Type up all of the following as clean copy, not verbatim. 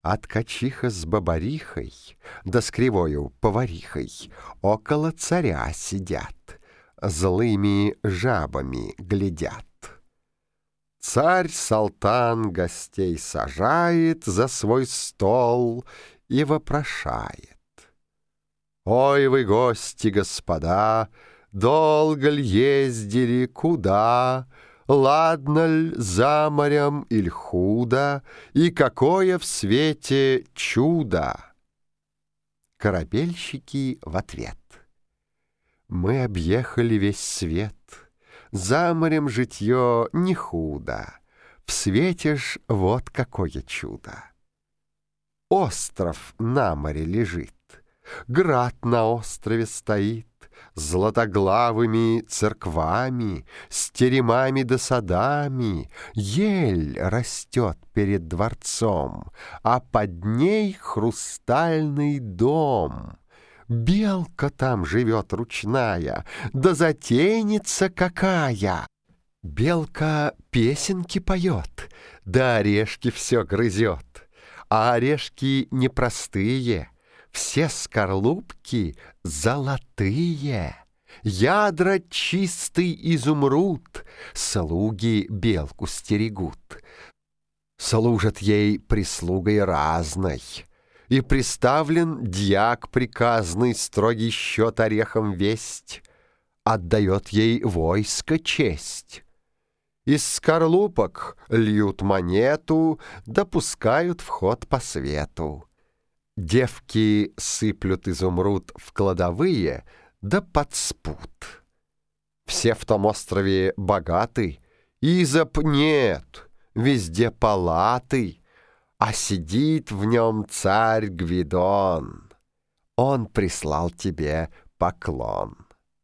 А ткачиха с бабарихой, да с кривою поварихой около царя сидят, злыми жабами глядят. Царь-салтан гостей сажает за свой стол и вопрошает: «Ой вы, гости, господа, долго ль ездили, куда? Ладно ль за морем иль худо? И какое в свете чудо?» Корабельщики в ответ: «Мы объехали весь свет, за морем житье не худо, в свете ж вот какое чудо. Остров на море лежит, град на острове стоит, златоглавыми церквами, с теремами да садами, ель растет перед дворцом, а под ней хрустальный дом. Белка там живет ручная, да затейница какая! Белка песенки поет, да орешки все грызет, а орешки непростые, все скорлупки золотые, ядра чистый изумруд, слуги белку стерегут. Служат ей прислугой разной, и приставлен дьяк приказный строгий счет орехом весть, отдает ей войско честь. Из скорлупок льют монету, допускают вход по свету. Девки сыплют изумруд в кладовые, да под спут. Все в том острове богаты, изоб нет, везде палаты, а сидит в нем царь Гвидон. Он прислал тебе поклон.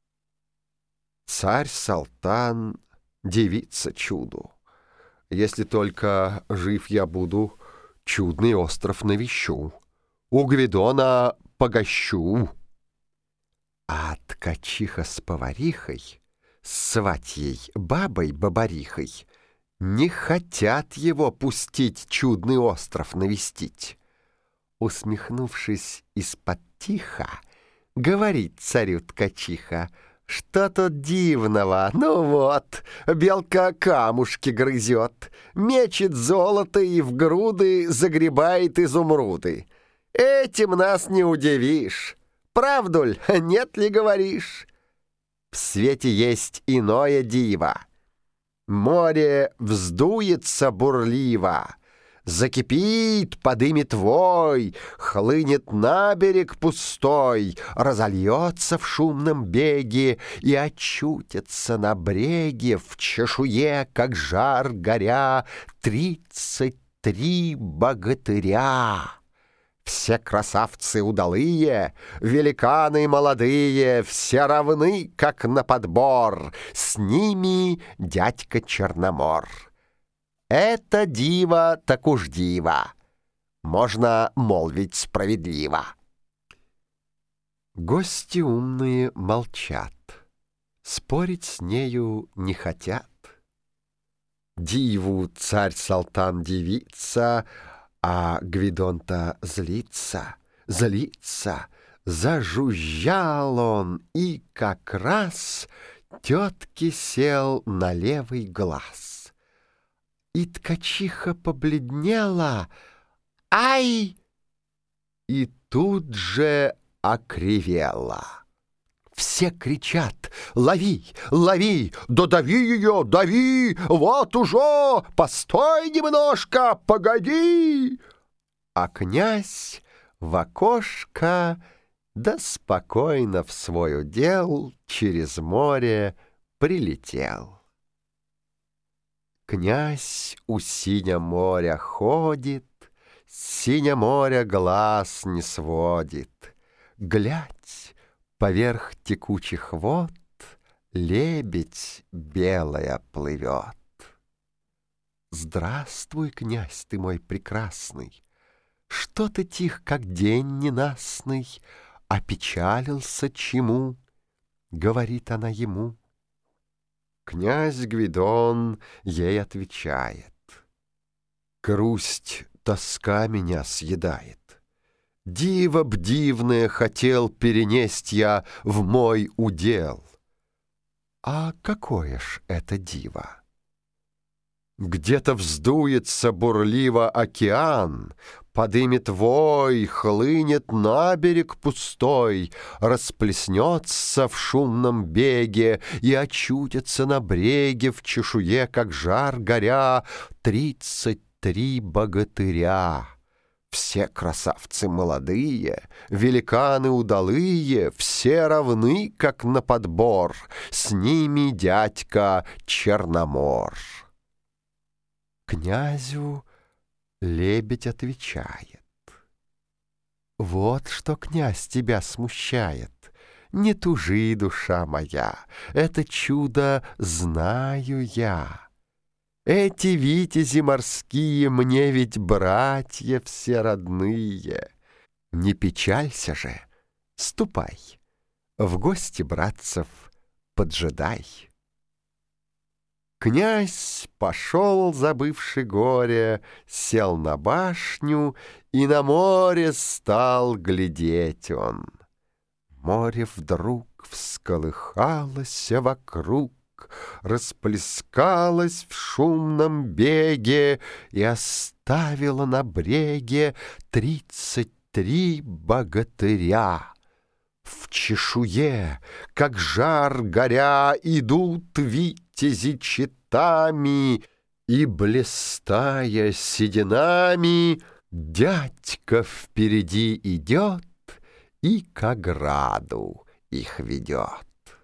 Царь-салтан дивится чуду: «Если только жив я буду, чудный остров навещу, у Гвидона погощу». А ткачиха с поварихой, с сватьей бабой-бабарихой не хотят его пустить чудный остров навестить. Усмехнувшись из-под тиха, говорит царю ткачиха: «Что тут дивного? Ну вот, белка камушки грызет, мечет золото и в груды загребает изумруды. Этим нас не удивишь. Правду ль, нет ли говоришь? В свете есть иное диво. Море вздуется бурливо, закипит, подымет вой, хлынет на берег пустой, разольется в шумном беге и очутится на бреге в чешуе, как жар горя, 33 богатыря. Все красавцы удалые, великаны молодые, все равны, как на подбор, с ними дядька Черномор. Это диво так уж диво, можно молвить справедливо». Гости умные молчат, спорить с нею не хотят. Диву царь-салтан дивится, а Гвидон-то злится, зажужжал он и как раз тетке сел на левый глаз. И ткачиха побледнела, ай! И тут же окривела. Все кричат: «Лови, лови, да дави ее, дави! Вот уже! Постой немножко, погоди!» А князь в окошко да спокойно в свой удел через море прилетел. Князь у синя моря ходит, с синя моря глаз не сводит. Глядь, поверх текучих вод лебедь белая плывет. «Здравствуй, князь ты мой прекрасный! Что ты тих, как день ненастный? Опечалился чему?» — говорит она ему. Князь Гвидон ей отвечает: «Грусть тоска меня съедает. Диво б дивное хотел перенесть я в мой удел. А какое ж это диво? Где-то вздуется бурливо океан, подымет вой, хлынет на берег пустой, расплеснется в шумном беге и очутится на бреге в чешуе, как жар горя, 33 богатыря. Все красавцы молодые, великаны удалые, все равны, как на подбор, с ними дядька Черномор. Князю лебедь отвечает: «Вот что, князь, тебя смущает. Не тужи, душа моя, это чудо знаю я. Эти витязи морские мне ведь братья все родные. Не печалься же, ступай, в гости братцев поджидай». Князь пошел, забывши горе, сел на башню, и на море стал глядеть он. Море вдруг всколыхалось вокруг, расплескалось в шумном беге и оставило на бреге 33 богатыря. В чешуе, как жар горя, идут витязи четами, и, блистая сединами, дядька впереди идет и к ограду их ведет.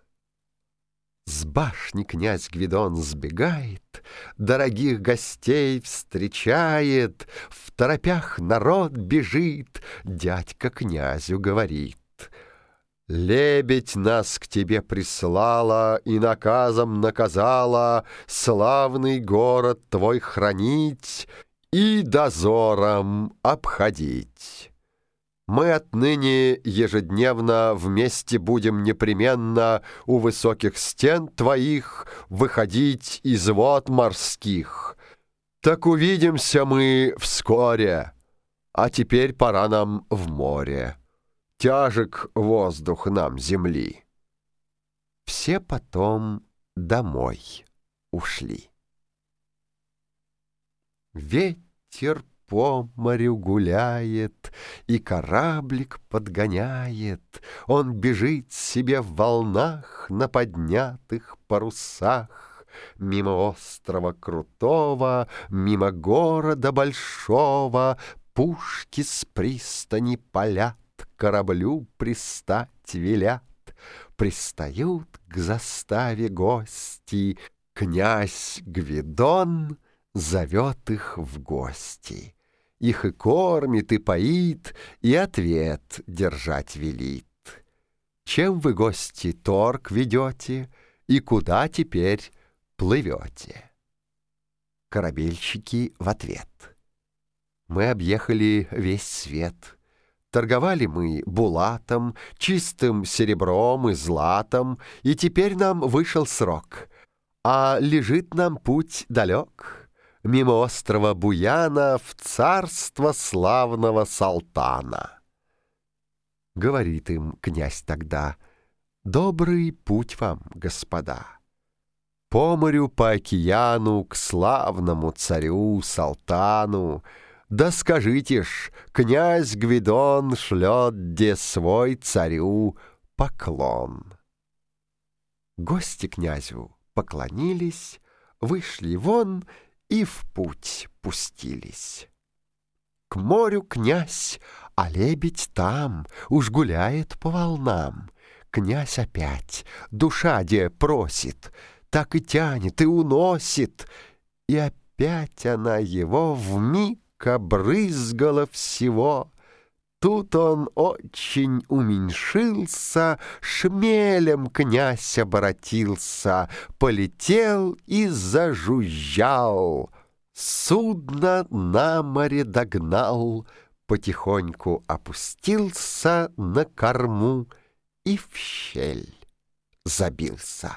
С башни князь Гвидон сбегает, дорогих гостей встречает, в торопях народ бежит, дядька князю говорит: «Лебедь нас к тебе прислала и наказом наказала славный город твой хранить и дозором обходить. Мы отныне ежедневно вместе будем непременно у высоких стен твоих выходить из вод морских. Так увидимся мы вскоре, а теперь пора нам в море. Тяжек воздух нам земли». Все потом домой ушли. Ветер по морю гуляет и кораблик подгоняет. Он бежит себе в волнах на поднятых парусах, мимо острова крутого, мимо города большого. Пушки с пристани палят, кораблю пристать велят. Пристают к заставе гости, князь Гвидон зовет их в гости. Их и кормит, и поит, и ответ держать велит. Чем вы, гости, торг ведете, и куда теперь плывете? Корабельщики в ответ: мы объехали весь свет. Торговали мы булатом, чистым серебром и златом, и теперь нам вышел срок, а лежит нам путь далек, мимо острова Буяна в царство славного Салтана. Говорит им князь тогда: добрый путь вам, господа. По морю, по океану, к славному царю Салтану. Да скажите ж, князь Гвидон шлет де свой царю поклон. Гости князю поклонились, вышли вон и в путь пустились. К морю князь, а лебедь там, уж гуляет по волнам. Князь опять, душа де просит, так и тянет, и уносит, и опять она его вмиг обрызгала всего. Тут он очень уменьшился, шмелем князь обратился, полетел и зажужжал. Судно на море догнал, потихоньку опустился на корму и в щель забился.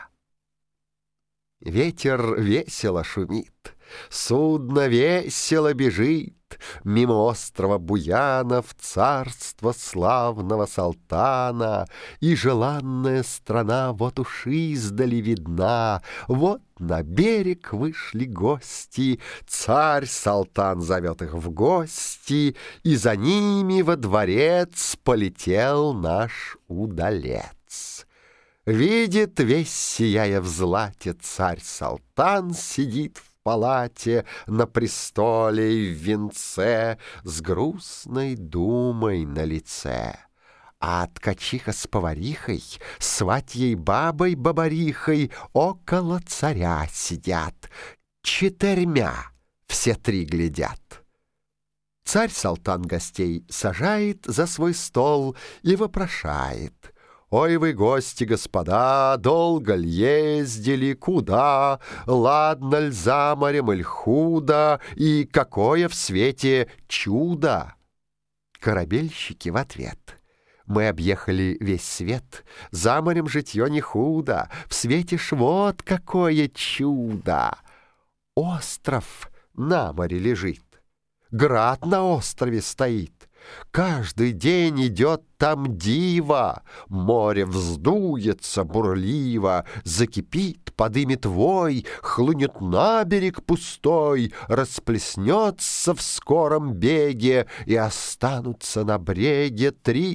Ветер весело шумит, судно весело бежит, Мимо острова Буяна в царство славного Салтана, и желанная страна вот уж издали видна. Вот на берег вышли гости, царь Салтан зовет их в гости, и за ними во дворец полетел наш удалец. Видит, весь сияя в злате, царь Салтан сидит в палате на престоле и в венце с грустной думой на лице. А ткачиха с поварихой, сватьей бабой-бабарихой около царя сидят, 4 все 3 глядят. Царь Салтан гостей сажает за свой стол и вопрошает: «Ой вы, гости, господа, долго ль ездили, куда? Ладно ль за морем, иль худо? И какое в свете чудо?» Корабельщики в ответ: «Мы объехали весь свет, за морем житье не худо, в свете ж вот какое чудо! Остров на море лежит, град на острове стоит, каждый день идет там диво, море вздуется бурливо, закипит, подымет вой, хлынет на берег пустой, расплеснется в скором беге, и останутся на бреге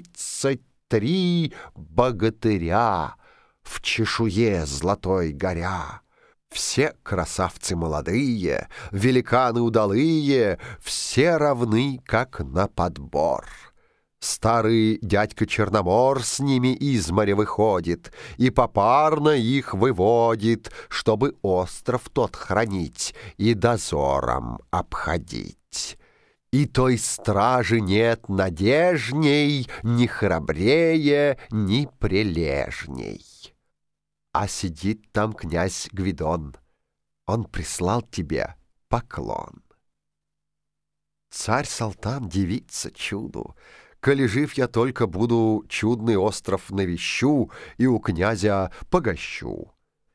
33 богатыря в чешуе золотой горя. Все красавцы молодые, великаны удалые, все равны, как на подбор. Старый дядька Черномор с ними из моря выходит и попарно их выводит, чтобы остров тот хранить и дозором обходить. И той стражи нет надежней, ни храбрее, ни прилежней. А сидит там князь Гвидон, он прислал тебе поклон. Царь Салтан дивится чуду: коли жив я только буду, чудный остров навещу и у князя погощу.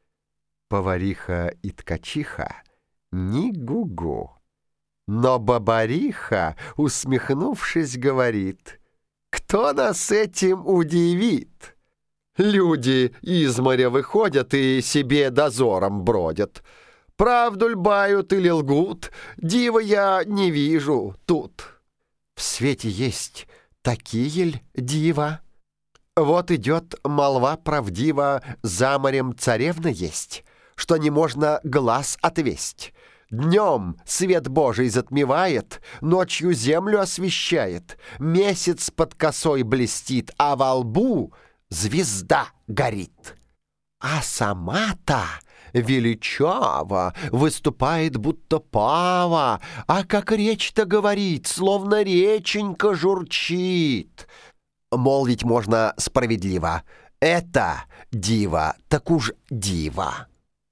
Повариха и ткачиха ни гу-гу, но бабариха, усмехнувшись, говорит: «Кто нас этим удивит? Люди из моря выходят и себе дозором бродят. Правду ль бают или лгут, дива я не вижу тут. В свете есть такие ль дива? Вот идет молва правдива, за морем царевна есть, что не можно глаз отвесть. Днем свет Божий затмевает, ночью землю освещает, месяц под косой блестит, а во лбу звезда горит. А сама-то величаво выступает, будто пава, а как речь-то говорит, словно реченька журчит. Молвить можно справедливо: это дива, так уж дива.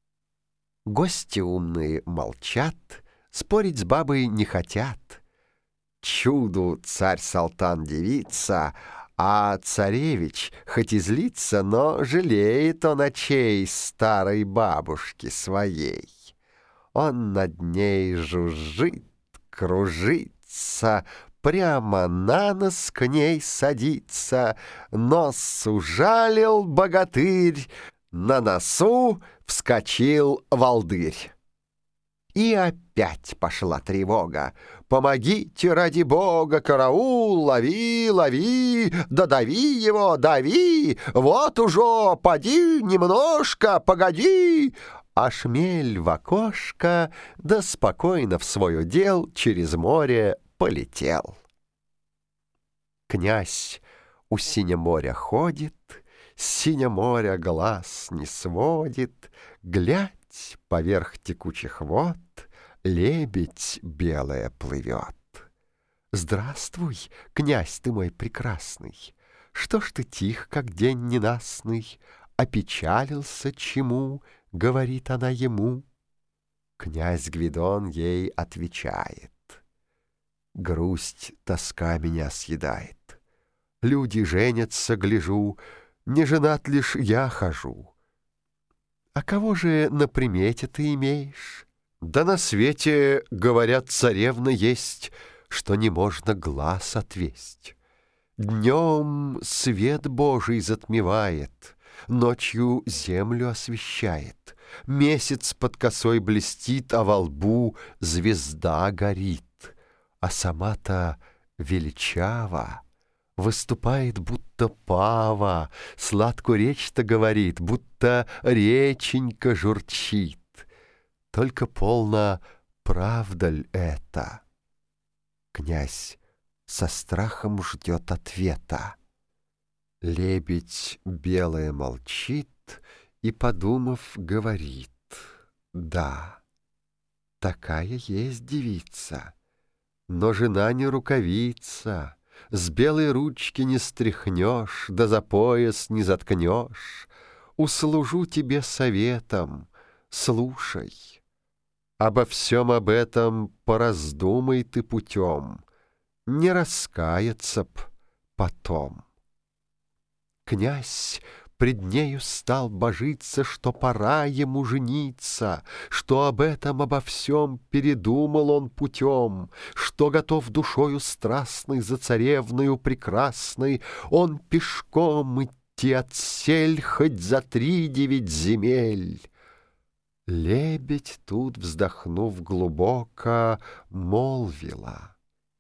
Гости умные молчат, спорить с бабой не хотят. Чуду царь Салтан дивится, а царевич хоть и злится, но жалеет он очей старой бабушки своей. Он над ней жужжит, кружится, прямо на нос к ней садится, нос ужалил богатырь, на носу вскочил волдырь. И опять пошла тревога. «Помогите, ради бога, караул, лови, лови, да дави его, дави, вот уже, поди немножко, погоди!» А шмель в окошко, да спокойно в свой удел через море полетел. Князь у синего моря ходит, с синего моря глаз не сводит, глядь, поверх текучих вод лебедь белая плывет. Здравствуй, князь ты мой прекрасный, что ж ты тих, как день ненастный, опечалился чему, говорит она ему. Князь Гвидон ей отвечает: грусть, тоска меня съедает. Люди женятся, гляжу, не женат лишь я хожу. А кого же на примете ты имеешь? Да на свете, говорят, царевна есть, что не можно глаз отвесть. Днем свет Божий затмевает, ночью землю освещает. Месяц под косой блестит, а во лбу звезда горит. А сама-то величава, выступает, будто пава, сладкую речь-то говорит, будто реченька журчит. Только полно, правда ль это? Князь со страхом ждет ответа. Лебедь белая молчит и, подумав, говорит: да, такая есть девица, но жена не рукавица, с белой ручки не стряхнешь, да за пояс не заткнешь. Услужу тебе советом, слушай. Обо всем об этом пораздумай ты путем, не раскаяться б потом. Князь пред нею стал божиться, что пора ему жениться, что об этом обо всем передумал он путем, что готов душою страстной за царевною прекрасной он пешком идти отсель хоть за 3-9 земель. Лебедь тут, вздохнув глубоко, молвила: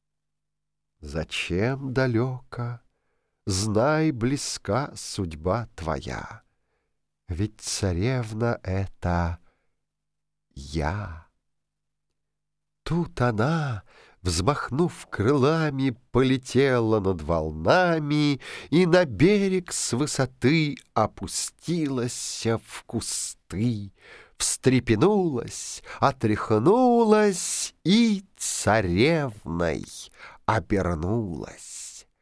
зачем далеко? Знай, близка судьба твоя, ведь царевна — это я. Тут она, взмахнув крылами, полетела над волнами и на берег с высоты опустилась в кусты, встрепенулась, отряхнулась и царевной обернулась.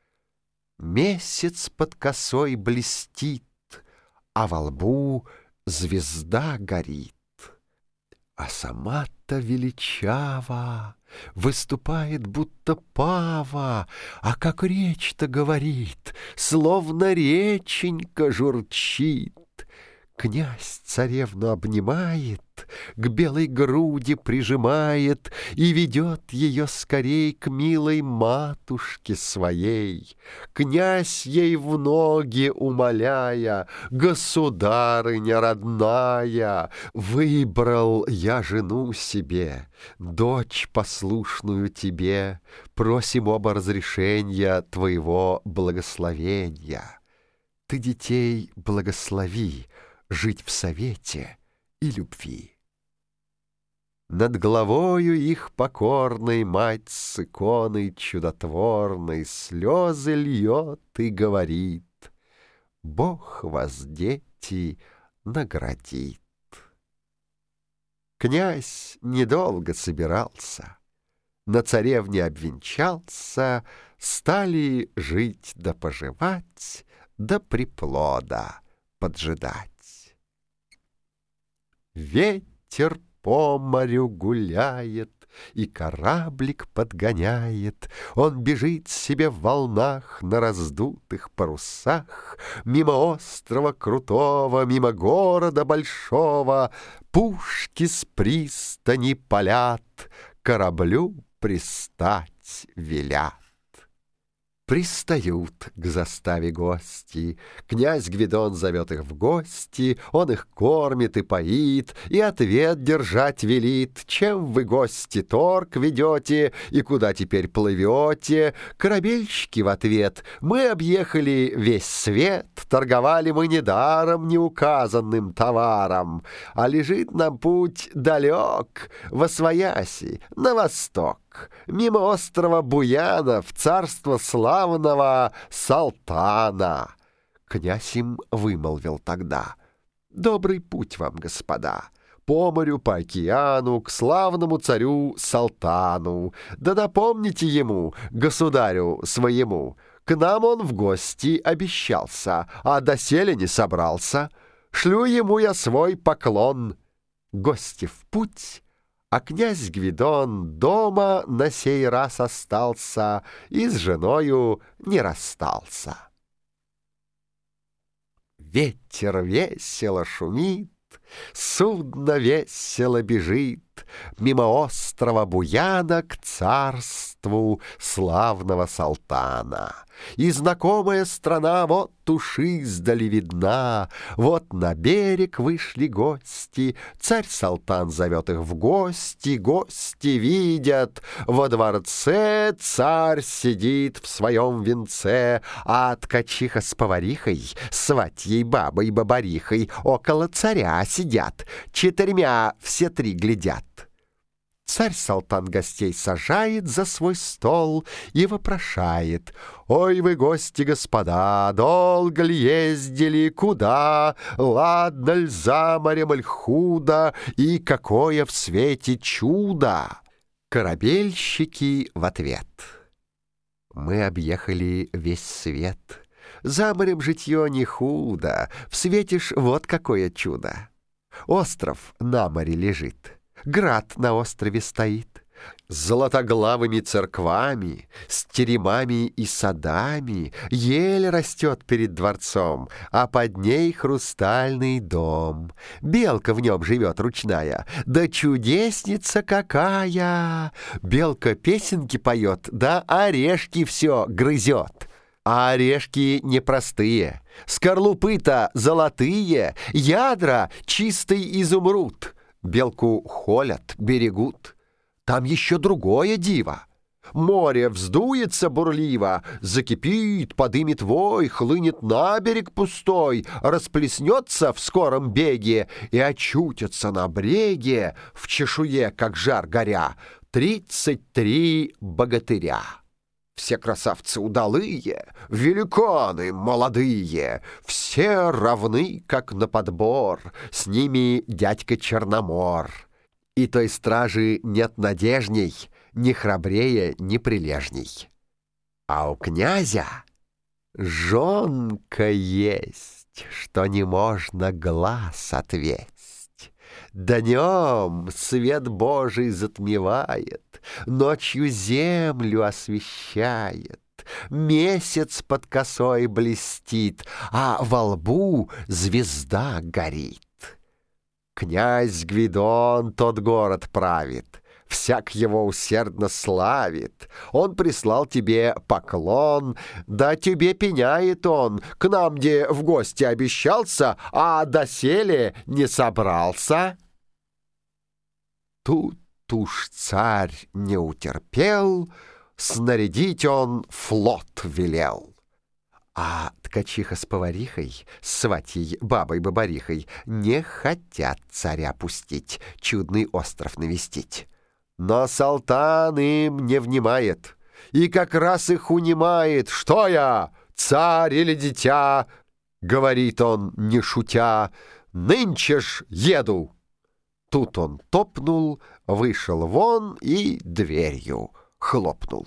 Месяц под косой блестит, а во лбу звезда горит. А сама-то величава, выступает, будто пава, а как речь-то говорит, словно реченька журчит. Князь царевну обнимает, к белой груди прижимает и ведет ее скорей к милой матушке своей. Князь ей в ноги умоляя: государыня родная, выбрал я жену себе, дочь послушную тебе, просим оба разрешения твоего благословения. Ты детей благослови жить в совете и любви. Над головою их покорной мать с иконой чудотворной слезы льет и говорит: Бог вас, дети, наградит. Князь недолго собирался, на царевне обвенчался, стали жить да поживать, да приплода поджидать. Ветер по морю гуляет и кораблик подгоняет. Он бежит себе в волнах на раздутых парусах, мимо острова крутого, мимо города большого. Пушки с пристани палят, кораблю пристать велят. Пристают к заставе гости. Князь Гвидон зовет их в гости, он их кормит и поит, и ответ держать велит. Чем вы, гости, торг ведете и куда теперь плывете? Корабельщики в ответ: мы объехали весь свет, торговали мы недаром неуказанным товаром, а лежит нам путь далек, восвояси, на восток, мимо острова Буяна в царство славного Салтана. Князь им вымолвил тогда: добрый путь вам, господа, по морю, по океану, к славному царю Салтану. Да напомните ему, государю своему, к нам он в гости обещался, а доселе не собрался. Шлю ему я свой поклон. Гости в путь, а князь Гвидон дома на сей раз остался и с женою не расстался. Ветер весело шумит, Судно весело бежит мимо острова Буяна к царству славного Салтана. И знакомая страна вот уж издали видна. Вот на берег вышли гости, царь Салтан зовет их в гости. Гости видят, во дворце царь сидит в своем венце, а ткачиха с поварихой, сватьей бабой бабарихой, около царя сидят, четырьмя все три глядят. Царь Салтан гостей сажает за свой стол и вопрошает: «Ой вы, гости, господа, долго ли ездили, куда? Ладно ль за морем, иль худо, и какое в свете чудо?» Корабельщики в ответ: «Мы объехали весь свет. За морем житье не худо, в свете ж вот какое чудо. Остров на море лежит, град на острове стоит, с золотоглавыми церквами, с теремами и садами, ель растет перед дворцом, а под ней хрустальный дом. Белка в нем живет ручная, да чудесница какая! Белка песенки поет, да орешки все грызет. А орешки непростые, скорлупы-то золотые, ядра чистый изумруд. Белку холят, берегут. Там еще другое диво. Море вздуется бурливо, закипит, подымет вой, хлынет на берег пустой, расплеснется в скором беге, и очутятся на бреге, в чешуе, как жар горя, 33 богатыря. Все красавцы удалые, великаны молодые, все равны, как на подбор, с ними дядька Черномор. И той стражи нет надежней, ни храбрее, ни прилежней. А у князя жонка есть, что не можно глаз отвесть. Днем свет Божий затмевает, ночью землю освещает, месяц под косой блестит, а во лбу звезда горит. Князь Гвидон тот город правит, всяк его усердно славит. Он прислал тебе поклон, да тебе пеняет он, к нам где в гости обещался, а доселе не собрался. Тут уж царь не утерпел, снарядить он флот велел. А ткачиха с поварихой, с сватьей бабой-бабарихой не хотят царя пустить, чудный остров навестить. Но Салтан им не внимает, и как раз их унимает. «Что я, царь или дитя?» — говорит он, не шутя. «Нынче ж еду!» Тут он топнул, вышел вон и дверью хлопнул.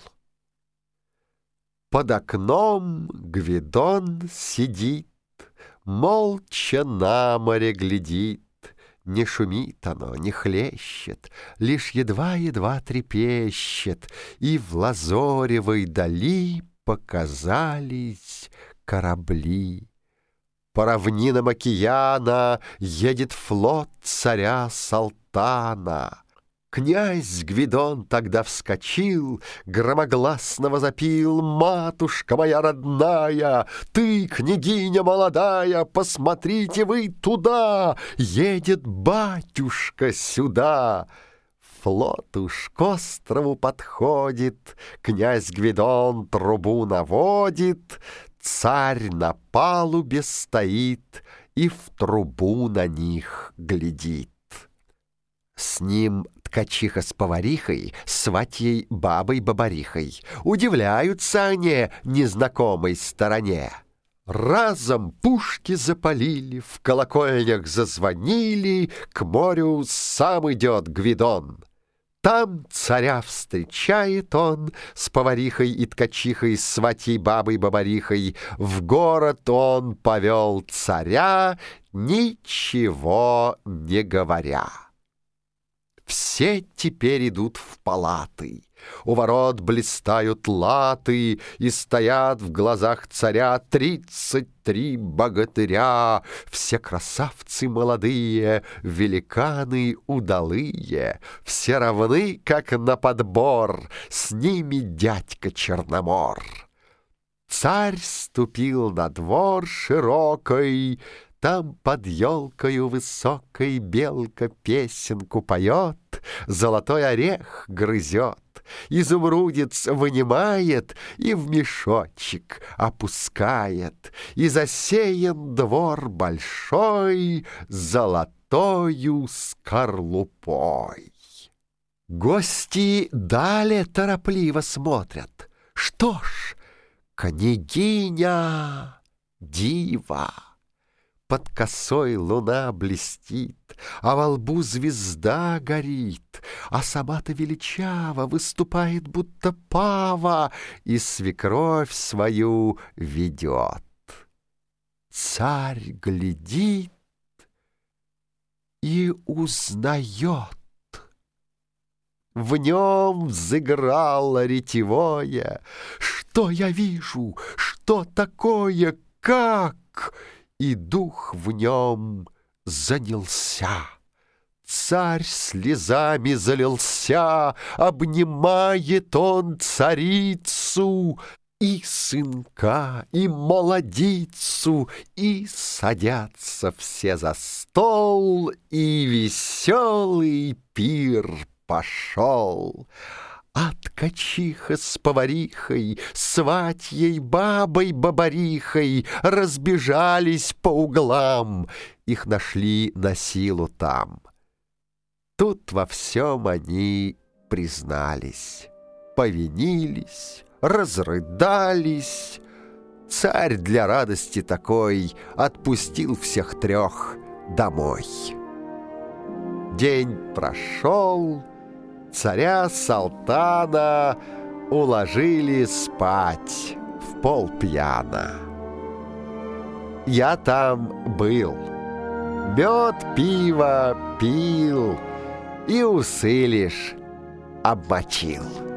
Под окном Гвидон сидит, молча на море глядит. Не шумит оно, не хлещет, лишь едва-едва трепещет, и в лазоревой дали показались корабли. По равнинам океана едет флот царя Салтана. Князь Гвидон тогда вскочил, громогласно возопил: «Матушка моя родная, ты, княгиня молодая, посмотрите вы туда, едет батюшка сюда!» Флот уж к острову подходит, князь Гвидон трубу наводит, царь на палубе стоит и в трубу на них глядит. С ним ткачиха с поварихой, сватьей бабой-бабарихой. Удивляются они незнакомой стороне. Разом пушки запалили, в колокольнях зазвонили, к морю сам идет Гвидон. Там царя встречает он с поварихой и ткачихой, с сватьей бабой-бабарихой. В город он повел царя, ничего не говоря. все теперь идут в палаты. У ворот блистают латы, и стоят в глазах царя 33 богатыря. Все красавцы молодые, великаны удалые, все равны, как на подбор, с ними дядька Черномор. Царь ступил на двор широкой, там под елкою высокой белка песенку поет, золотой орех грызет, изумрудец вынимает и в мешочек опускает, и засеян двор большой золотою скорлупой. Гости далее торопливо смотрят. Что ж, княгиня дива. Под косой луна блестит, а во лбу звезда горит, а сама-то величаво выступает, будто пава, и свекровь свою ведет. Царь глядит и узнает. В нем взыграло ретевое. Что я вижу? Что такое? Как? И дух в нем занялся. Царь слезами залился, обнимает он царицу, и сынка, и молодицу, и садятся все за стол, и веселый пир пошел. А ткачиха с поварихой, сватьей, бабой-бабарихой разбежались по углам. Их нашли на силу там. Тут во всем они признались, повинились, разрыдались. Царь для радости такой отпустил всех трех домой. День прошел, царя-салтана уложили спать в полпьяна. Я там был, мед, пиво пил и усы лишь обмочил.